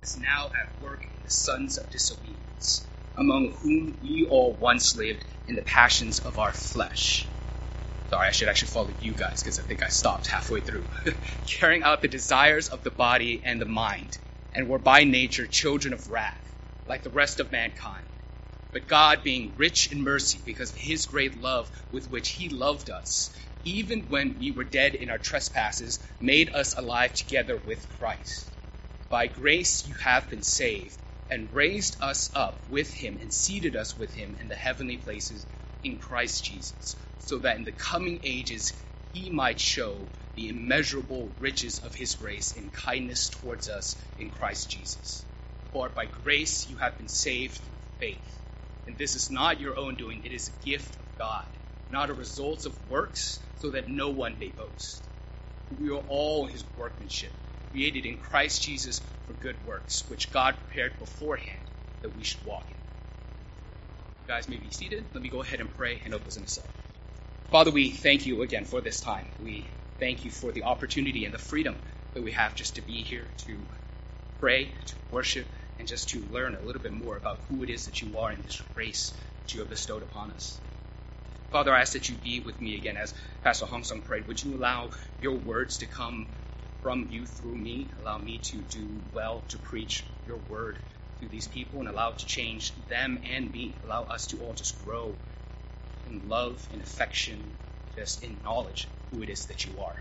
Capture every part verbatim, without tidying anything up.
is now at work in the sons of disobedience, among whom we all once lived in the passions of our flesh. Sorry, I should actually follow you guys because I think I stopped halfway through. Carrying out the desires of the body and the mind, and were by nature children of wrath, like the rest of mankind. But God, being rich in mercy because of his great love with which he loved us, even when we were dead in our trespasses, made us alive together with Christ. By grace you have been saved, and raised us up with him and seated us with him in the heavenly places in Christ Jesus, so that in the coming ages he might show the immeasurable riches of his grace in kindness towards us in Christ Jesus. For by grace you have been saved through faith. And this is not your own doing, it is a gift of God, not a result of works, so that no one may boast. We are all his workmanship, created in Christ Jesus for good works, which God prepared beforehand that we should walk in. You guys may be seated. Let me go ahead and pray and open us in a second. Father, we thank you again for this time. We thank you for the opportunity and the freedom that we have just to be here, to pray, to worship, and just to learn a little bit more about who it is that you are and this grace that you have bestowed upon us. Father, I ask that you be with me again as Pastor Hong Sung prayed. Would you allow your words to come from you through me? Allow me to do well to preach your word to these people and allow it to change them and me. Allow us to all just grow in love and affection, just in knowledge of who it is that you are.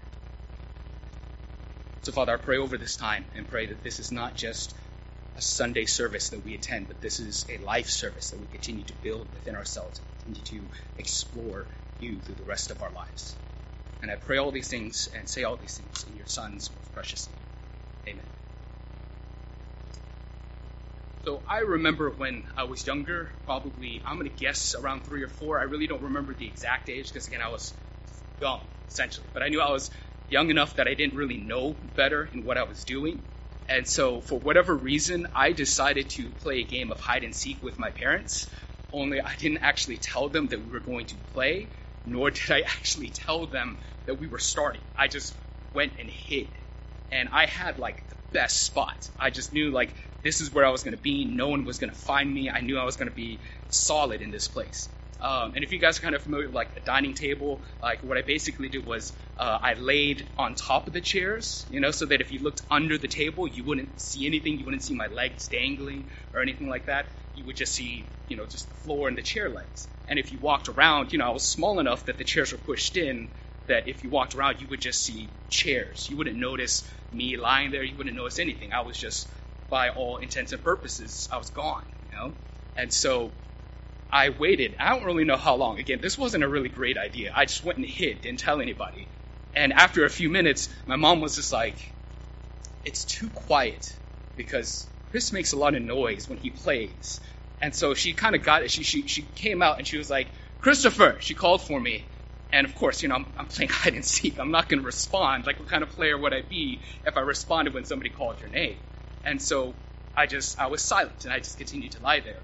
So, Father, I pray over this time and pray that this is not just a Sunday service that we attend, but this is a life service that we continue to build within ourselves and continue to explore you through the rest of our lives. And I pray all these things and say all these things in your Son's most precious name. Amen. So I remember when I was younger, probably, I'm going to guess around three or four. I really don't remember the exact age because, again, I was young, essentially. But I knew I was young enough that I didn't really know better in what I was doing. And so for whatever reason, I decided to play a game of hide and seek with my parents, only I didn't actually tell them that we were going to play, nor did I actually tell them that we were starting. I just went and hid. And I had, like, the best spot. I just knew, like, this is where I was going to be. No one was going to find me. I knew I was going to be solid in this place. Um, and if you guys are kind of familiar with, like, a dining table, like, what I basically did was uh, I laid on top of the chairs, you know, so that if you looked under the table, you wouldn't see anything. You wouldn't see my legs dangling or anything like that. You would just see, you know, just the floor and the chair legs. And if you walked around, you know, I was small enough that the chairs were pushed in, that if you walked around, you would just see chairs. You wouldn't notice me lying there. You wouldn't notice anything. I was just, by all intents and purposes, I was gone, you know. And so I waited. I don't really know how long. Again, this wasn't a really great idea. I just went and hid, didn't tell anybody. And after a few minutes, my mom was just like, it's too quiet because Chris makes a lot of noise when he plays. And so she kind of got it. She, she, she came out and she was like, Christopher, she called for me. And of course, you know, I'm, I'm playing hide and seek. I'm not going to respond. Like, what kind of player would I be if I responded when somebody called your name? And so I just, I was silent and I just continued to lie there.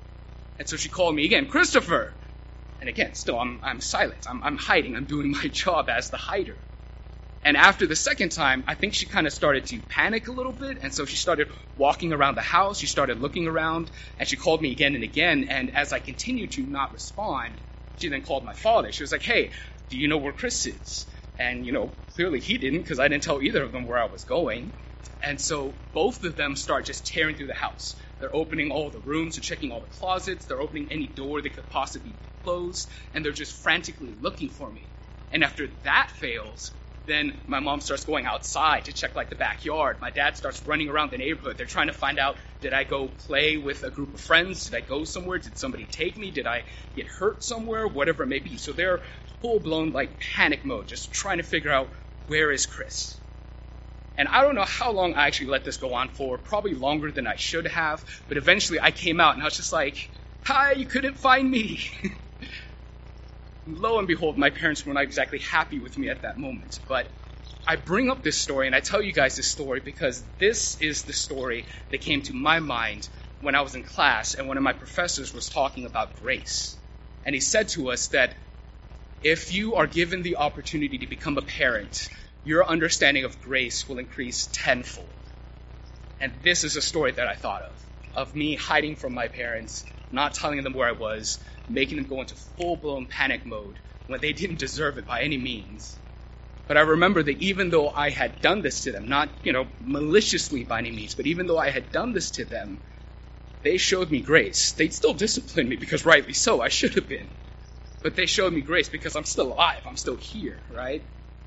And so she called me again, Christopher. And again, still, I'm, I'm silent. I'm, I'm hiding. I'm doing my job as the hider. And after the second time, I think she kind of started to panic a little bit. And so she started walking around the house. She started looking around. And she called me again and again. And as I continued to not respond, she then called my father. She was like, hey, do you know where Chris is? And, you know, clearly he didn't because I didn't tell either of them where I was going. And so both of them start just tearing through the house. They're opening all the rooms, they're checking all the closets, they're opening any door that could possibly be closed, and they're just frantically looking for me. And after that fails, then my mom starts going outside to check, like, the backyard. My dad starts running around the neighborhood. They're trying to find out, did I go play with a group of friends? Did I go somewhere? Did somebody take me? Did I get hurt somewhere? Whatever it may be. So they're full-blown, like, panic mode, just trying to figure out, where is Chris? And I don't know how long I actually let this go on for, probably longer than I should have, but eventually I came out and I was just like, hi, you couldn't find me. Lo and behold, my parents were not exactly happy with me at that moment. But I bring up this story and I tell you guys this story because this is the story that came to my mind when I was in class and one of my professors was talking about grace. And he said to us that if you are given the opportunity to become a parent, your understanding of grace will increase tenfold. And this is a story that I thought of, of me hiding from my parents, not telling them where I was, making them go into full-blown panic mode when they didn't deserve it by any means. But I remember that even though I had done this to them, not, you know, maliciously by any means, but even though I had done this to them, they showed me grace. They still disciplined me because rightly so, I should have been. But they showed me grace because I'm still alive, I'm still here, right?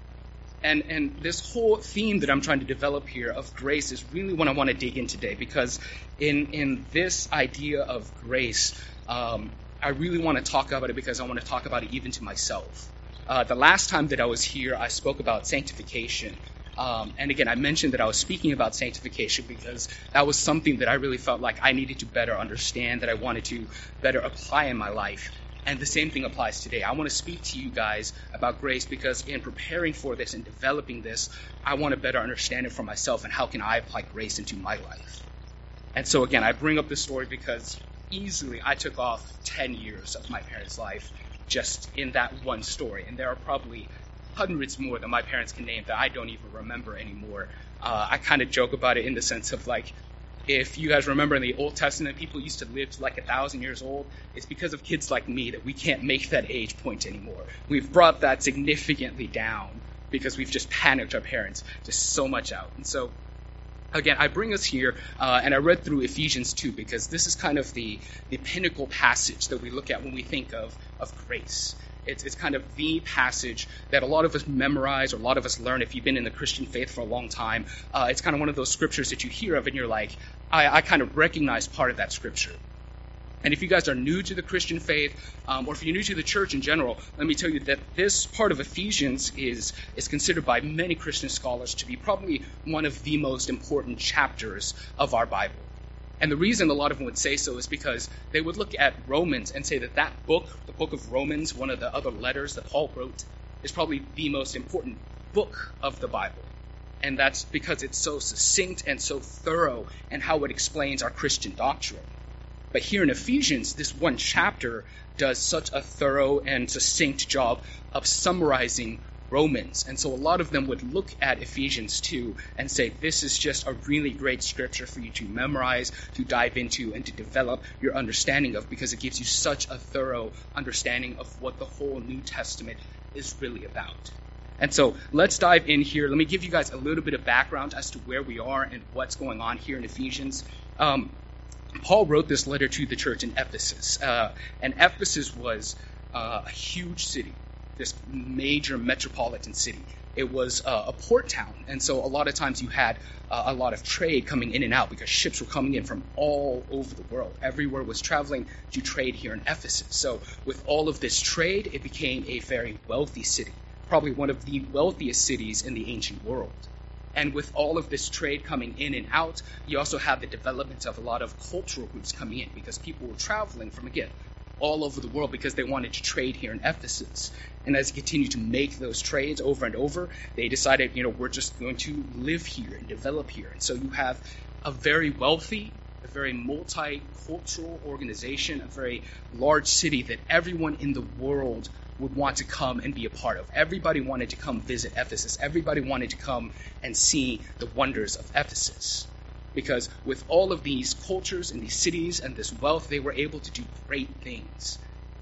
And and this whole theme that I'm trying to develop here of grace is really what I want to dig in today, because in in this idea of grace, um, I really want to talk about it because I want to talk about it even to myself. Uh, the last time that I was here, I spoke about sanctification. Um, and again, I mentioned that I was speaking about sanctification because that was something that I really felt like I needed to better understand, that I wanted to better apply in my life. And the same thing applies today. I want to speak to you guys about grace because in preparing for this and developing this, I want to better understand it for myself and how can I apply grace into my life. And so again, I bring up this story because easily I took off ten years of my parents' life just in that one story. And there are probably hundreds more that my parents can name that I don't even remember anymore. Uh, I kind of joke about it in the sense of like, if you guys remember in the Old Testament, people used to live to like a thousand years old. It's because of kids like me that we can't make that age point anymore. We've brought that significantly down because we've just panicked our parents just so much out. And so, again, I bring us here, uh, and I read through Ephesians two because this is kind of the, the pinnacle passage that we look at when we think of, of grace. It's, it's kind of the passage that a lot of us memorize or a lot of us learn if you've been in the Christian faith for a long time. Uh, it's kind of one of those scriptures that you hear of and you're like, I, I kind of recognize part of that scripture. And if you guys are new to the Christian faith, um, or if you're new to the church in general, let me tell you that this part of Ephesians is, is considered by many Christian scholars to be probably one of the most important chapters of our Bible. And the reason a lot of them would say so is because they would look at Romans and say that that book, the book of Romans, one of the other letters that Paul wrote, is probably the most important book of the Bible. And that's because it's so succinct and so thorough in how it explains our Christian doctrine. But here in Ephesians, this one chapter does such a thorough and succinct job of summarizing Romans. And so a lot of them would look at Ephesians two and say, this is just a really great scripture for you to memorize, to dive into, and to develop your understanding of, because it gives you such a thorough understanding of what the whole New Testament is really about. And so let's dive in here. Let me give you guys a little bit of background as to where we are and what's going on here in Ephesians. Um, Paul wrote this letter to the church in Ephesus. Uh, and Ephesus was uh, a huge city, this major metropolitan city. It was uh, a port town, and so a lot of times you had uh, a lot of trade coming in and out because ships were coming in from all over the world. Everywhere was traveling to trade here in Ephesus. So with all of this trade, it became a very wealthy city, probably one of the wealthiest cities in the ancient world. And with all of this trade coming in and out, you also have the development of a lot of cultural groups coming in because people were traveling from, again, all over the world because they wanted to trade here in Ephesus. And as they continued to make those trades over and over, they decided, you know, we're just going to live here and develop here. And so you have a very wealthy, a very multicultural organization, a very large city that everyone in the world would want to come and be a part of. Everybody wanted to come visit Ephesus. Everybody wanted to come and see the wonders of Ephesus. Because with all of these cultures and these cities and this wealth, they were able to do great things.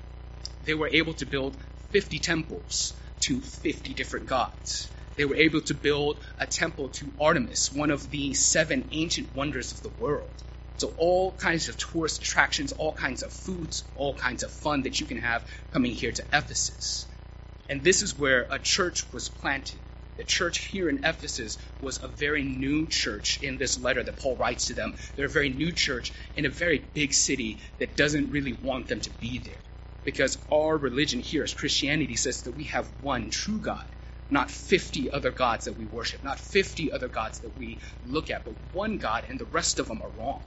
They were able to build fifty temples to fifty different gods. They were able to build a temple to Artemis, one of the seven ancient wonders of the world. So all kinds of tourist attractions, all kinds of foods, all kinds of fun that you can have coming here to Ephesus. And this is where a church was planted. The church here in Ephesus was a very new church in this letter that Paul writes to them. They're a very new church in a very big city that doesn't really want them to be there. Because our religion here as Christianity says that we have one true God, not fifty other gods that we worship, not fifty other gods that we look at, but one God, and the rest of them are wrong.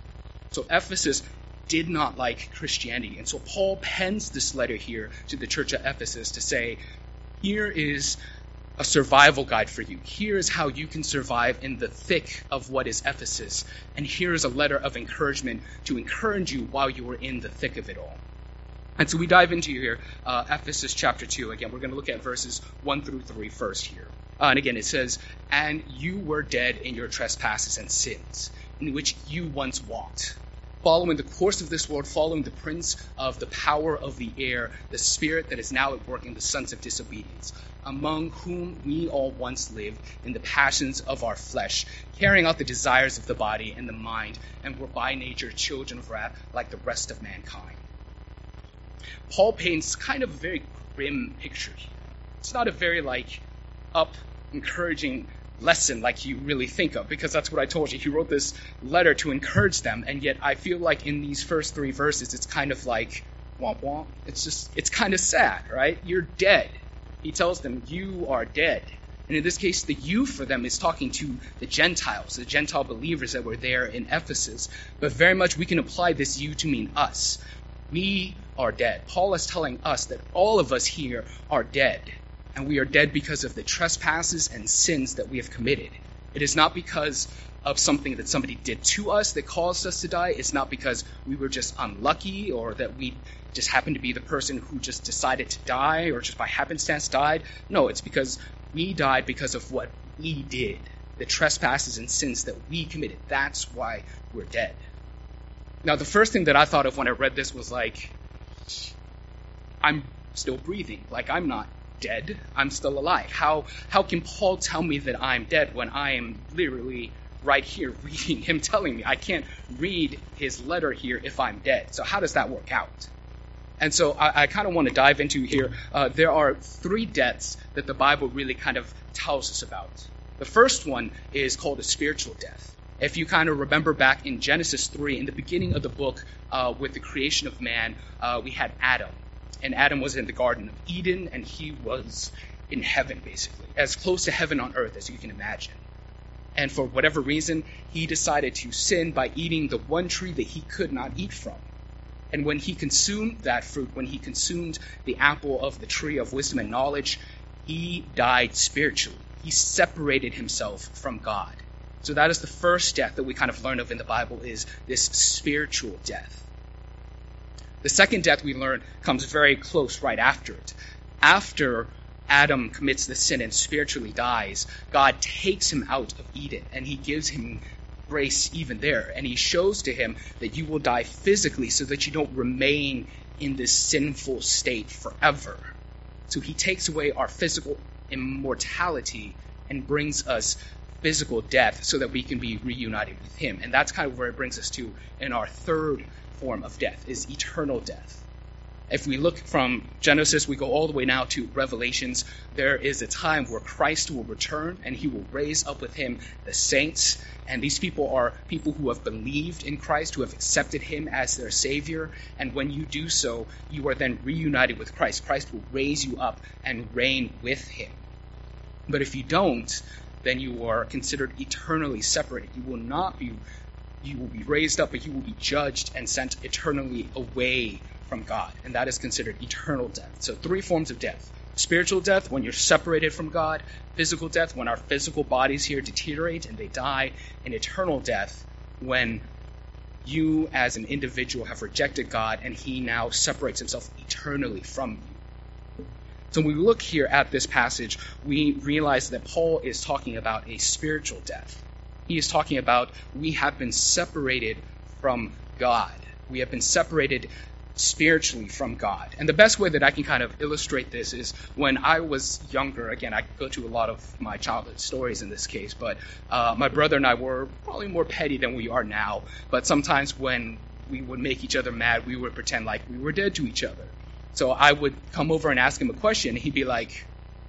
So Ephesus did not like Christianity. And so Paul pens this letter here to the church of Ephesus to say, here is a survival guide for you. Here is how you can survive in the thick of what is Ephesus. And here is a letter of encouragement to encourage you while you are in the thick of it all. And so we dive into here, uh, Ephesus chapter two. Again, we're going to look at verses one through three first here. Uh, and again, it says, and you were dead in your trespasses and sins, in which you once walked, following the course of this world, following the prince of the power of the air, the spirit that is now at work in the sons of disobedience, among whom we all once lived in the passions of our flesh, carrying out the desires of the body and the mind, and were by nature children of wrath like the rest of mankind. Paul paints kind of a very grim picture here. It's not a very, like, up, encouraging lesson like you really think of, because that's what I told you. He wrote this letter to encourage them, and yet I feel like in these first three verses, it's kind of like, womp womp. It's just, it's kind of sad, right? You're dead. He tells them, you are dead. And in this case, the you for them is talking to the Gentiles, the Gentile believers that were there in Ephesus. But very much we can apply this you to mean us. We are dead. Paul is telling us that all of us here are dead. And we are dead because of the trespasses and sins that we have committed. It is not because of something that somebody did to us that caused us to die. It's not because we were just unlucky or that we just happened to be the person who just decided to die or just by happenstance died. No, it's because we died because of what we did, the trespasses and sins that we committed. That's why we're dead. Now, the first thing that I thought of when I read this was like, I'm still breathing. Like, I'm not dead. I'm still alive. How how can Paul tell me that I'm dead when I am literally right here reading him telling me? I can't read his letter here if I'm dead. So how does that work out? And so I, I kind of want to dive into here. Uh, there are three deaths that the Bible really kind of tells us about. The first one is called a spiritual death. If you kind of remember back in Genesis three, in the beginning of the book, uh, with the creation of man, uh, we had Adam. And Adam was in the Garden of Eden, and he was in heaven, basically, as close to heaven on earth as you can imagine. And for whatever reason, he decided to sin by eating the one tree that he could not eat from. And when he consumed that fruit, when he consumed the apple of the tree of wisdom and knowledge, he died spiritually. He separated himself from God. So that is the first death that we kind of learn of in the Bible, is this spiritual death. The second death we learn comes very close right after it. After Adam commits the sin and spiritually dies, God takes him out of Eden, and he gives him grace even there. And he shows to him that you will die physically so that you don't remain in this sinful state forever. So he takes away our physical immortality and brings us physical death so that we can be reunited with him. And that's kind of where it brings us to in our third form of death, is eternal death. If we look from Genesis, we go all the way now to Revelations, there is a time where Christ will return and he will raise up with him the saints. And these people are people who have believed in Christ, who have accepted him as their Savior. And when you do so, you are then reunited with Christ. Christ will raise you up and reign with him. But if you don't, then you are considered eternally separated. You will not be You will be raised up, but you will be judged and sent eternally away from God. And that is considered eternal death. So three forms of death. Spiritual death, when you're separated from God. Physical death, when our physical bodies here deteriorate and they die. And eternal death, when you as an individual have rejected God and he now separates himself eternally from you. So when we look here at this passage, we realize that Paul is talking about a spiritual death. He is talking about we have been separated from God. We have been separated spiritually from God. And the best way that I can kind of illustrate this is when I was younger. Again, I go to a lot of my childhood stories in this case, but uh, my brother and I were probably more petty than we are now. But sometimes when we would make each other mad, we would pretend like we were dead to each other. So I would come over and ask him a question, and he'd be like,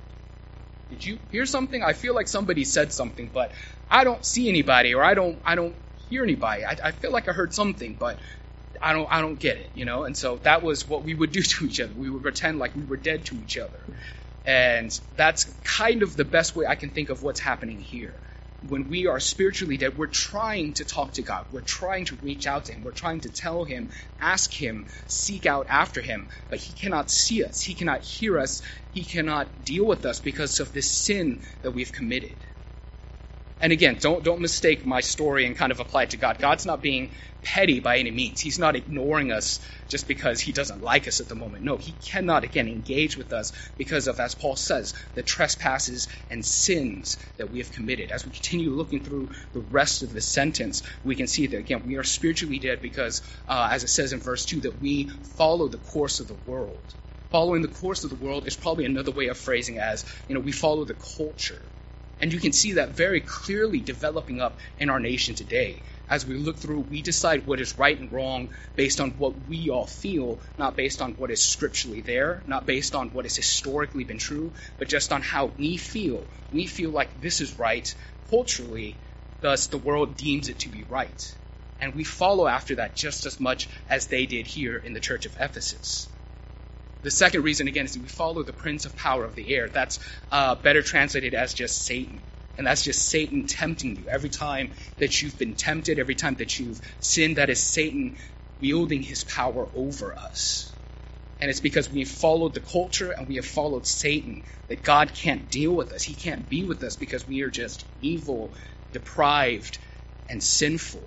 "Did you hear something? I feel like somebody said something, but I don't see anybody, or I don't I don't hear anybody. I, I feel like I heard something, but I don't I don't get it, you know." And so that was what we would do to each other. We would pretend like we were dead to each other. And that's kind of the best way I can think of what's happening here. When we are spiritually dead, we're trying to talk to God. We're trying to reach out to him. We're trying to tell him, ask him, seek out after him. But he cannot see us. He cannot hear us. He cannot deal with us because of this sin that we've committed. And again, don't don't mistake my story and kind of apply it to God. God's not being petty by any means. He's not ignoring us just because he doesn't like us at the moment. No, he cannot, again, engage with us because of, as Paul says, the trespasses and sins that we have committed. As we continue looking through the rest of the sentence, we can see that, again, we are spiritually dead because, uh, as it says in verse two, that we follow the course of the world. Following the course of the world is probably another way of phrasing it as, you know, we follow the culture. And you can see that very clearly developing up in our nation today. As we look through, we decide what is right and wrong based on what we all feel, not based on what is scripturally there, not based on what has historically been true, but just on how we feel. We feel like this is right culturally, thus the world deems it to be right. And we follow after that just as much as they did here in the church of Ephesus. The second reason, again, is that we follow the prince of power of the air. That's uh, better translated as just Satan. And that's just Satan tempting you. Every time that you've been tempted, every time that you've sinned, that is Satan wielding his power over us. And it's because we have followed the culture and we have followed Satan that God can't deal with us. He can't be with us because we are just evil, deprived, and sinful.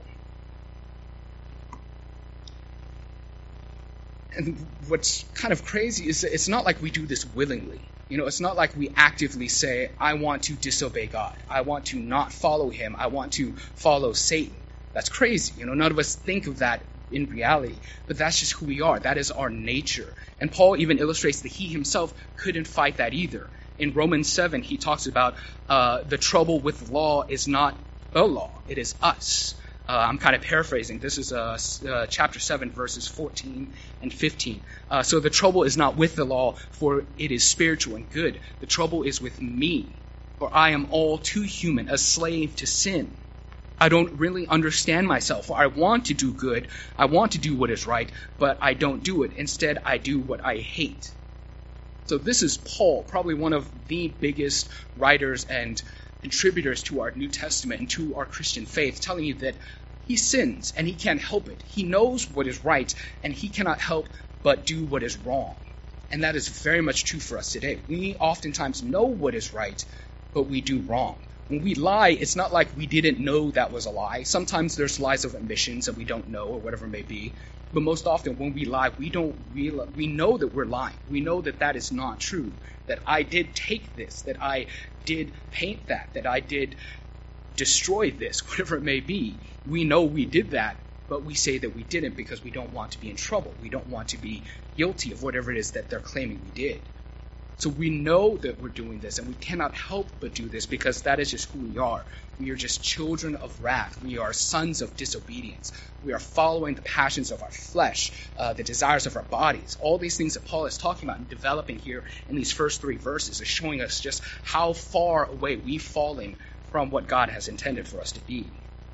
And what's kind of crazy is that it's not like we do this willingly. You know, it's not like we actively say, I want to disobey God. I want to not follow him. I want to follow Satan. That's crazy. You know, none of us think of that in reality. But that's just who we are. That is our nature. And Paul even illustrates that he himself couldn't fight that either. In Romans seven, he talks about uh, the trouble with law is not the law. It is us. Uh, I'm kind of paraphrasing. This is uh, uh, chapter seven, verses fourteen and fifteen. Uh, so the trouble is not with the law, for it is spiritual and good. The trouble is with me, for I am all too human, a slave to sin. I don't really understand myself. I want to do good. I want to do what is right, but I don't do it. Instead, I do what I hate. So this is Paul, probably one of the biggest writers and contributors to our New Testament and to our Christian faith, telling you that he sins and he can't help it. He knows what is right and he cannot help but do what is wrong. And that is very much true for us today. We oftentimes know what is right, but we do wrong. When we lie, it's not like we didn't know that was a lie. Sometimes there's lies of omissions that we don't know or whatever it may be. But most often when we lie, we don't realize, we know that we're lying. We know that that is not true, that I did take this, that I did paint that, that I did destroy this, whatever it may be. We know we did that, but we say that we didn't because we don't want to be in trouble. We don't want to be guilty of whatever it is that they're claiming we did. So we know that we're doing this, and we cannot help but do this because that is just who we are. We are just children of wrath. We are sons of disobedience. We are following the passions of our flesh, uh, the desires of our bodies. All these things that Paul is talking about and developing here in these first three verses is showing us just how far away we've fallen from what God has intended for us to be.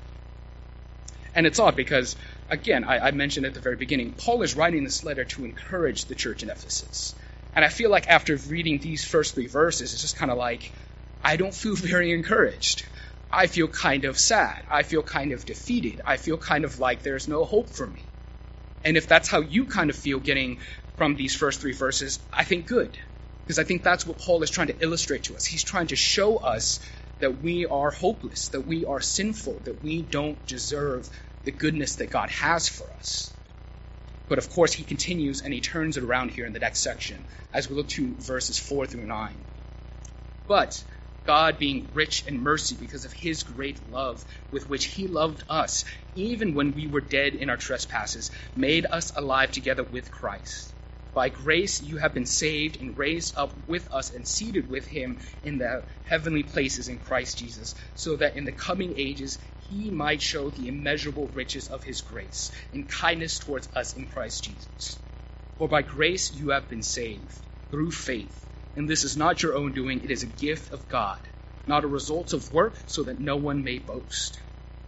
And it's odd because, again, I, I mentioned at the very beginning, Paul is writing this letter to encourage the church in Ephesus. And I feel like after reading these first three verses, it's just kind of like, I don't feel very encouraged. I feel kind of sad. I feel kind of defeated. I feel kind of like there's no hope for me. And if that's how you kind of feel getting from these first three verses, I think good. Because I think that's what Paul is trying to illustrate to us. He's trying to show us that we are hopeless, that we are sinful, that we don't deserve the goodness that God has for us. But of course, he continues and he turns it around here in the next section as we look to verses four through nine. But God, being rich in mercy because of his great love with which he loved us, even when we were dead in our trespasses, made us alive together with Christ. By grace you have been saved and raised up with us and seated with him in the heavenly places in Christ Jesus, so that in the coming ages he might show the immeasurable riches of his grace and kindness towards us in Christ Jesus. For by grace you have been saved, through faith. And this is not your own doing, it is a gift of God, not a result of work, so that no one may boast.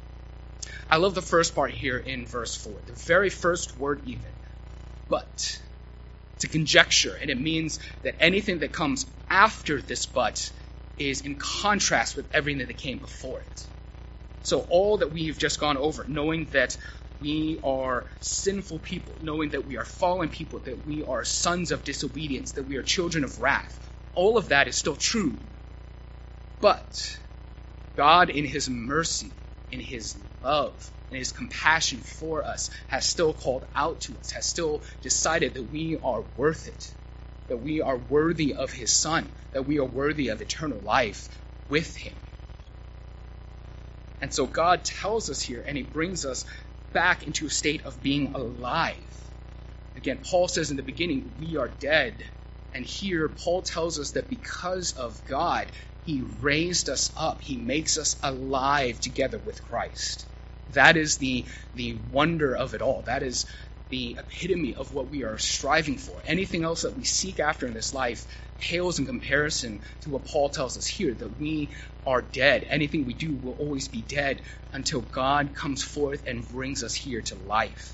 I love the first part here in verse four, the very first word even, but. It's a conjecture, and it means that anything that comes after this but is in contrast with everything that came before it. So all that we've just gone over, knowing that we are sinful people, knowing that we are fallen people, that we are sons of disobedience, that we are children of wrath, all of that is still true. But God in his mercy, in his love, and his compassion for us has still called out to us, has still decided that we are worth it, that we are worthy of his Son, that we are worthy of eternal life with him. And so God tells us here, and he brings us back into a state of being alive. Again, Paul says in the beginning, we are dead. And here Paul tells us that because of God, he raised us up. He makes us alive together with Christ. That is the, the wonder of it all. That is the epitome of what we are striving for. Anything else that we seek after in this life pales in comparison to what Paul tells us here, that we are dead. Anything we do will always be dead until God comes forth and brings us here to life.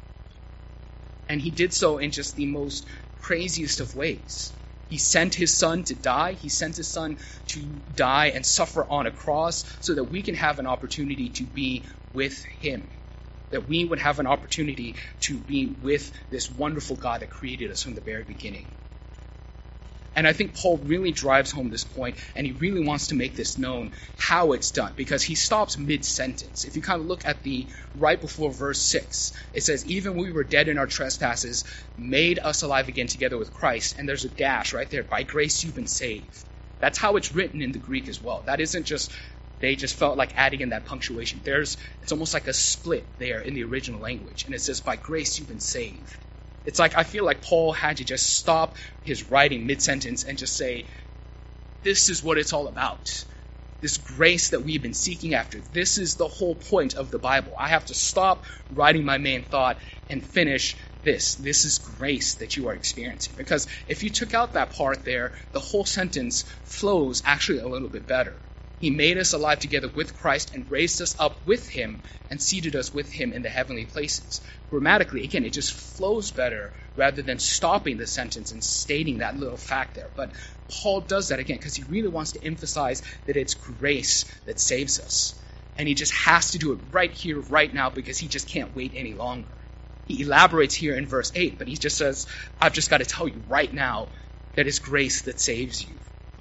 And he did so in just the most craziest of ways. He sent his Son to die. He sent his Son to die and suffer on a cross so that we can have an opportunity to be with him, that we would have an opportunity to be with this wonderful God that created us from the very beginning. And I think Paul really drives home this point, and he really wants to make this known how it's done, because he stops mid-sentence. If you kind of look at the right before verse six, it says, even when we were dead in our trespasses, made us alive again together with Christ. And there's a dash right there. By grace you've been saved. That's how it's written in the Greek as well. That isn't just, they just felt like adding in that punctuation. There's, it's almost like a split there in the original language. And it says, by grace you've been saved. It's like, I feel like Paul had to just stop his writing mid-sentence and just say, this is what it's all about. This grace that we've been seeking after. This is the whole point of the Bible. I have to stop writing my main thought and finish this. This is grace that you are experiencing. Because if you took out that part there, the whole sentence flows actually a little bit better. He made us alive together with Christ and raised us up with him and seated us with him in the heavenly places. Grammatically, again, it just flows better rather than stopping the sentence and stating that little fact there. But Paul does that again because he really wants to emphasize that it's grace that saves us. And he just has to do it right here, right now, because he just can't wait any longer. He elaborates here in verse eight, but he just says, I've just got to tell you right now that it's grace that saves you.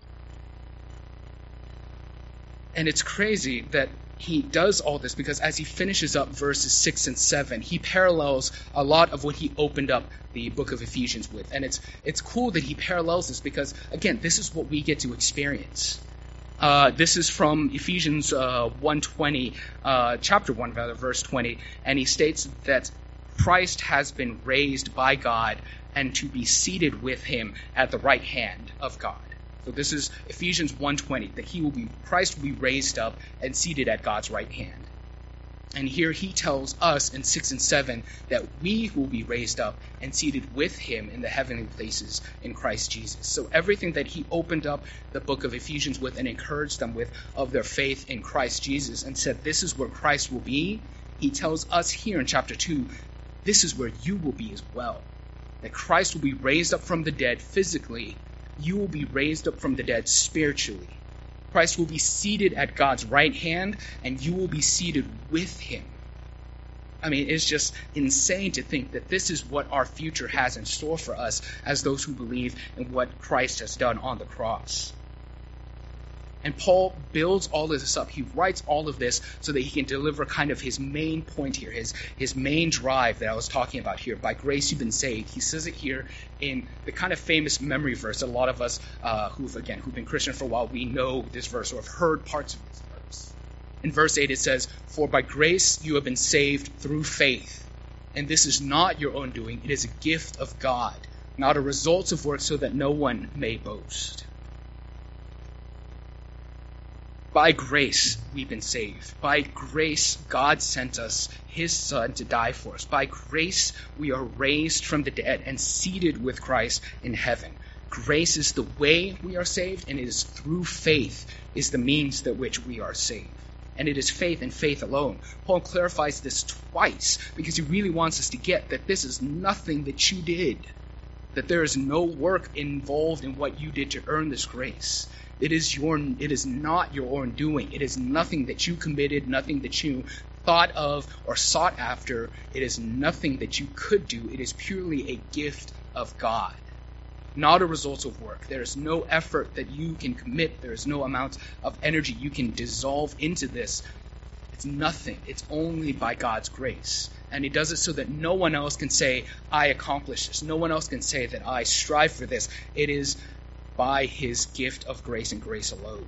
And it's crazy that he does all this because as he finishes up verses six and seven, he parallels a lot of what he opened up the book of Ephesians with. And it's it's cool that he parallels this because, again, this is what we get to experience. Uh, this is from Ephesians uh, one twenty, uh, chapter one, rather, verse twenty. And he states that Christ has been raised by God and to be seated with him at the right hand of God. So this is Ephesians one twenty, that he will be, Christ will be raised up and seated at God's right hand. And here he tells us in six and seven that we will be raised up and seated with him in the heavenly places in Christ Jesus. So everything that he opened up the book of Ephesians with and encouraged them with of their faith in Christ Jesus and said this is where Christ will be, he tells us here in chapter two, this is where you will be as well. That Christ will be raised up from the dead physically. You will be raised up from the dead spiritually. Christ will be seated at God's right hand, and you will be seated with him. I mean, it's just insane to think that this is what our future has in store for us as those who believe in what Christ has done on the cross. And Paul builds all of this up. He writes all of this so that he can deliver kind of his main point here, his, his main drive that I was talking about here. By grace you've been saved. He says it here in the kind of famous memory verse that a lot of us uh, who've, again, who've been Christian for a while, we know this verse or have heard parts of this verse. In verse eight it says, for by grace you have been saved through faith. And this is not your own doing. It is a gift of God, not a result of works so that no one may boast. By grace, we've been saved. By grace, God sent us his Son to die for us. By grace, we are raised from the dead and seated with Christ in heaven. Grace is the way we are saved, and it is through faith is the means that which we are saved. And it is faith and faith alone. Paul clarifies this twice because he really wants us to get that this is nothing that you did. That there is no work involved in what you did to earn this grace. It is your. It is not your own doing. It is nothing that you committed, nothing that you thought of or sought after. It is nothing that you could do. It is purely a gift of God. not a result of work. There is no effort that you can commit. There is no amount of energy you can dissolve into this. It's nothing. It's only by God's grace. And he does it so that no one else can say, I accomplished this. No one else can say that I strive for this. It is by his gift of grace and grace alone.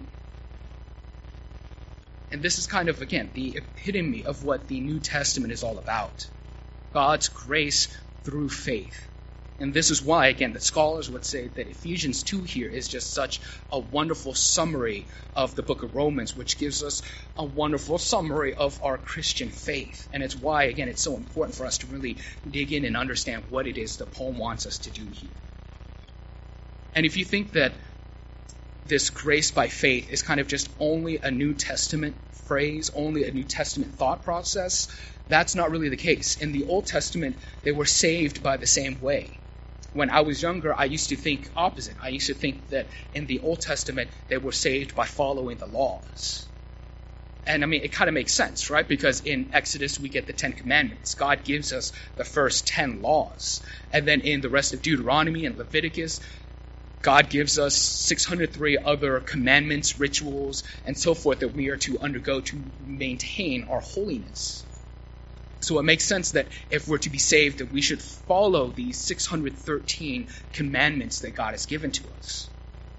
And this is kind of, again, the epitome of what the New Testament is all about. God's grace through faith. And this is why, again, the scholars would say that Ephesians two here is just such a wonderful summary of the book of Romans, which gives us a wonderful summary of our Christian faith. And it's why, again, it's so important for us to really dig in and understand what it is that Paul wants us to do here. And if you think that this grace by faith is kind of just only a New Testament phrase, only a New Testament thought process, that's not really the case. In the Old Testament, they were saved by the same way. When I was younger, I used to think opposite. I used to think that in the Old Testament, they were saved by following the laws. And I mean, it kind of makes sense, right? Because in Exodus, we get the Ten Commandments. God gives us the first ten laws. And then in the rest of Deuteronomy and Leviticus, God gives us six hundred three other commandments, rituals, and so forth that we are to undergo to maintain our holiness. So it makes sense that if we're to be saved, that we should follow these six hundred thirteen commandments that God has given to us.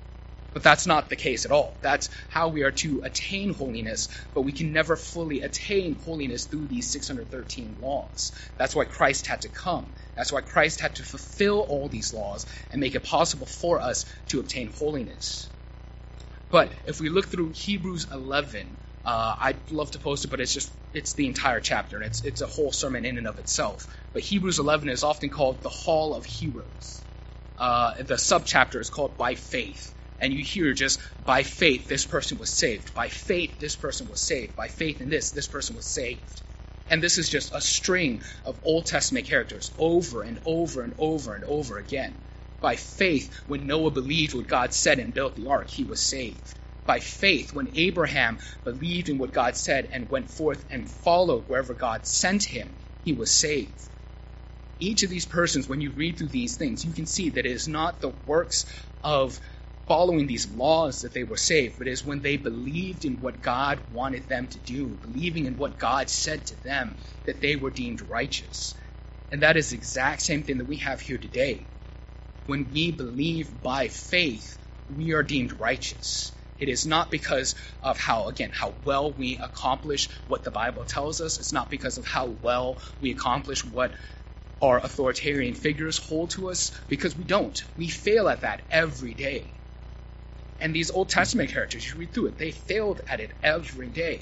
But that's not the case at all. That's how we are to attain holiness, but we can never fully attain holiness through these six hundred thirteen laws. That's why Christ had to come. That's why Christ had to fulfill all these laws and make it possible for us to obtain holiness. But if we look through Hebrews eleven, uh, I'd love to post it, but it's just it's the entire chapter, and it's it's a whole sermon in and of itself. But Hebrews eleven is often called the Hall of Heroes. Uh, the subchapter is called By Faith. And you hear just, by faith, this person was saved. By faith, this person was saved. By faith in this, this person was saved. And this is just a string of Old Testament characters over and over and over and over again. By faith, when Noah believed what God said and built the ark, he was saved. By faith, when Abraham believed in what God said and went forth and followed wherever God sent him, he was saved. Each of these persons, when you read through these things, you can see that it is not the works of following these laws that they were saved, but it is when they believed in what God wanted them to do, believing in what God said to them, that they were deemed righteous. And that is the exact same thing that we have here today. When we believe by faith, we are deemed righteous. It is not because of how, again, how well we accomplish what the Bible tells us. It's not because of how well we accomplish what our authoritarian figures hold to us, because we don't. We fail at that every day. And these Old Testament characters, you read through it, they failed at it every day.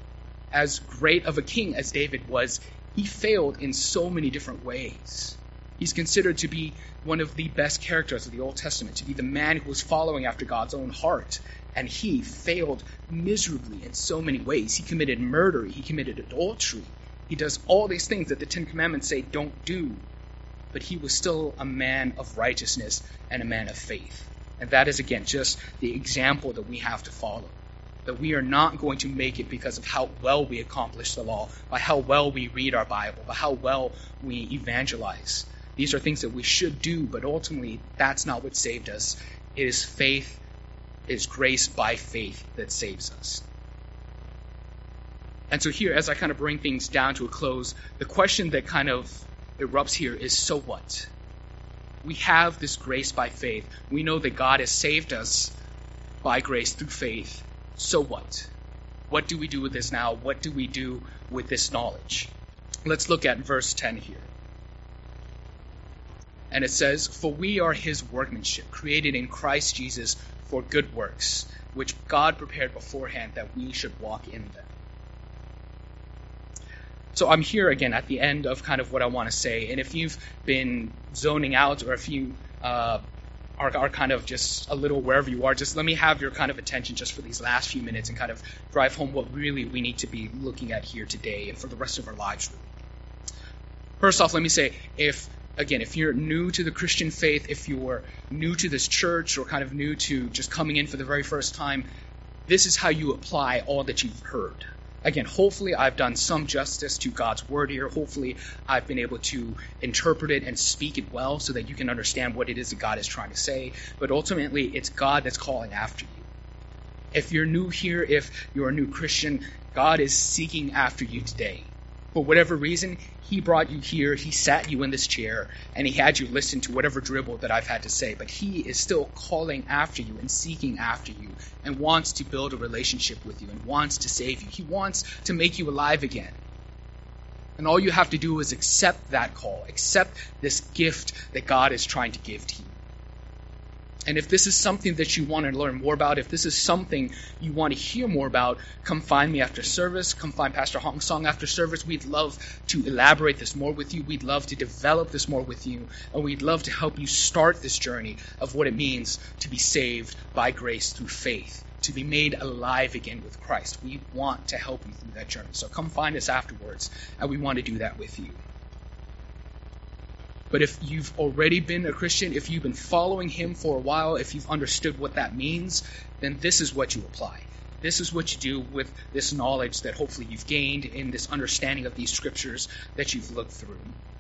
As great of a king as David was, he failed in so many different ways. He's considered to be one of the best characters of the Old Testament, to be the man who was following after God's own heart. And he failed miserably in so many ways. He committed murder. He committed adultery. He does all these things that the Ten Commandments say don't do. But he was still a man of righteousness and a man of faith. And that is, again, just the example that we have to follow. That we are not going to make it because of how well we accomplish the law, by how well we read our Bible, by how well we evangelize. These are things that we should do, but ultimately that's not what saved us. It is faith, it is grace by faith that saves us. And so here, as I kind of bring things down to a close, the question that kind of erupts here is, so what? We have this grace by faith. We know that God has saved us by grace through faith. So what? What do we do with this now? What do we do with this knowledge? Let's look at verse ten here. And it says, "For we are his workmanship, created in Christ Jesus for good works, which God prepared beforehand that we should walk in them." So I'm here again at the end of kind of what I want to say. And if you've been zoning out, or if you uh, are, are kind of just a little wherever you are, just let me have your kind of attention just for these last few minutes and kind of drive home what really we need to be looking at here today and for the rest of our lives. First off, let me say, if again, if you're new to the Christian faith, if you're new to this church or kind of new to just coming in for the very first time, this is how you apply all that you've heard. Again, hopefully I've done some justice to God's word here. Hopefully I've been able to interpret it and speak it well so that you can understand what it is that God is trying to say. But ultimately, it's God that's calling after you. If you're new here, if you're a new Christian, God is seeking after you today. For whatever reason, he brought you here, he sat you in this chair, and he had you listen to whatever dribble that I've had to say. But he is still calling after you and seeking after you and wants to build a relationship with you and wants to save you. He wants to make you alive again. And all you have to do is accept that call, accept this gift that God is trying to give to you. And if this is something that you want to learn more about, if this is something you want to hear more about, come find me after service. Come find Pastor Hong Song after service. We'd love to elaborate this more with you. We'd love to develop this more with you. And we'd love to help you start this journey of what it means to be saved by grace through faith, to be made alive again with Christ. We want to help you through that journey. So come find us afterwards, and we want to do that with you. But if you've already been a Christian, if you've been following him for a while, if you've understood what that means, then this is what you apply. This is what you do with this knowledge that hopefully you've gained in this understanding of these scriptures that you've looked through.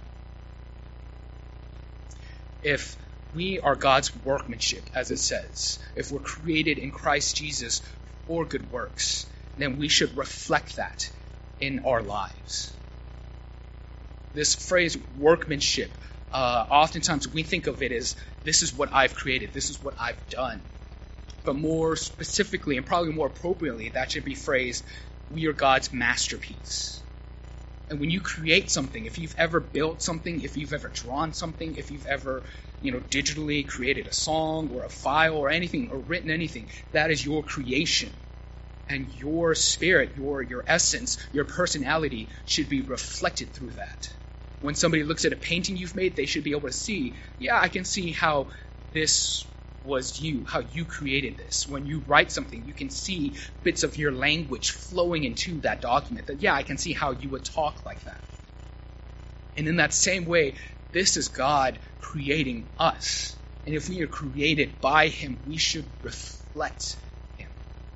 If we are God's workmanship, as it says, if we're created in Christ Jesus for good works, then we should reflect that in our lives. This phrase, workmanship, Uh, oftentimes we think of it as, this is what I've created, this is what I've done. But more specifically, and probably more appropriately, that should be phrased, we are God's masterpiece. And when you create something, if you've ever built something, if you've ever drawn something, if you've ever, you know, digitally created a song or a file or anything, or written anything, that is your creation. And your spirit, your, your essence, your personality should be reflected through that. When somebody looks at a painting you've made, they should be able to see, yeah, I can see how this was you, how you created this. When you write something, you can see bits of your language flowing into that document. That, yeah, I can see how you would talk like that. And in that same way, this is God creating us. And if we are created by him, we should reflect him.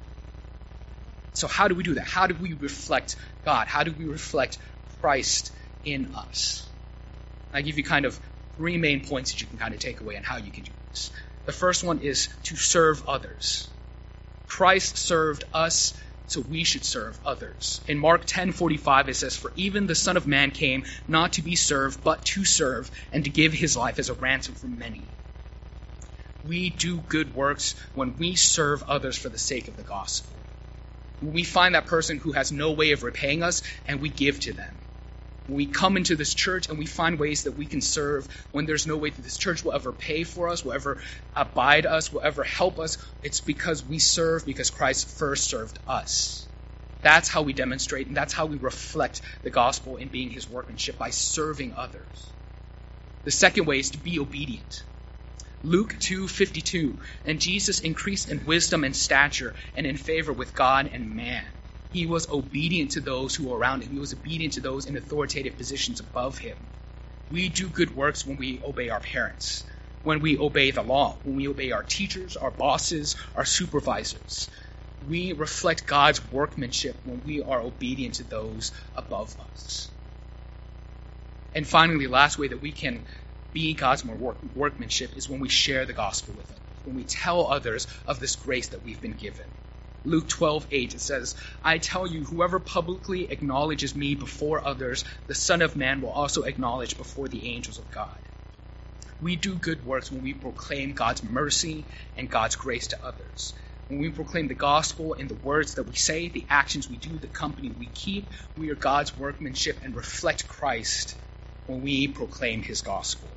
So how do we do that? How do we reflect God? How do we reflect Christ in us? I give you kind of three main points that you can kind of take away on how you can do this. The first one is to serve others. Christ served us, so we should serve others. In Mark ten forty-five, it says, "For even the Son of Man came not to be served, but to serve, and to give his life as a ransom for many." We do good works when we serve others for the sake of the gospel. When we find that person who has no way of repaying us, and we give to them. When we come into this church and we find ways that we can serve when there's no way that this church will ever pay for us, will ever abide us, will ever help us, it's because we serve because Christ first served us. That's how we demonstrate, and that's how we reflect the gospel in being his workmanship, by serving others. The second way is to be obedient. Luke two fifty-two, "And Jesus increased in wisdom and stature and in favor with God and man." He was obedient to those who were around him. He was obedient to those in authoritative positions above him. We do good works when we obey our parents, when we obey the law, when we obey our teachers, our bosses, our supervisors. We reflect God's workmanship when we are obedient to those above us. And finally, the last way that we can be God's work- workmanship is when we share the gospel with them, when we tell others of this grace that we've been given. Luke twelve eight, it says, "I tell you, whoever publicly acknowledges me before others, the Son of Man will also acknowledge before the angels of God." We do good works when we proclaim God's mercy and God's grace to others. When we proclaim the gospel in the words that we say, the actions we do, the company we keep, we are God's workmanship and reflect Christ when we proclaim his gospel.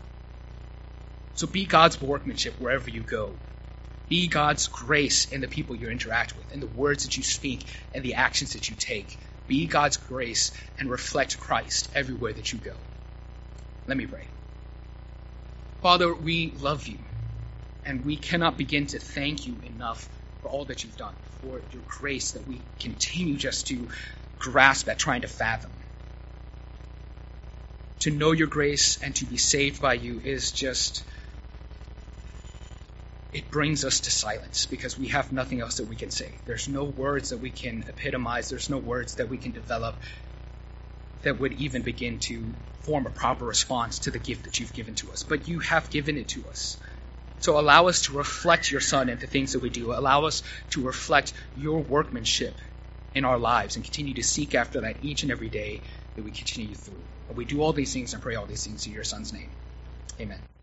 So be God's workmanship wherever you go. Be God's grace in the people you interact with, in the words that you speak, and the actions that you take. Be God's grace and reflect Christ everywhere that you go. Let me pray. Father, we love you, and we cannot begin to thank you enough for all that you've done, for your grace that we continue just to grasp at, trying to fathom. To know your grace and to be saved by you is just... it brings us to silence because we have nothing else that we can say. There's no words that we can epitomize. There's no words that we can develop that would even begin to form a proper response to the gift that you've given to us. But you have given it to us. So allow us to reflect your Son in the things that we do. Allow us to reflect your workmanship in our lives and continue to seek after that each and every day that we continue through. We do all these things and pray all these things in your Son's name. Amen.